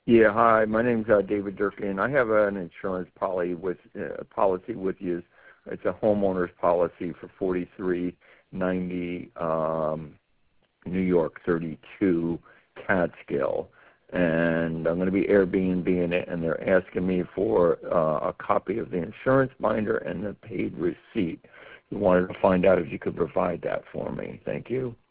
Yeah, hi. My name's David Durkin. I have an insurance policy with you. It's a homeowner's policy for 4390 New York 32 Catskill, and I'm going to be Airbnb-ing it, and they're asking me for a copy of the insurance binder and the paid receipt. You wanted to find out if you could provide that for me. Thank you.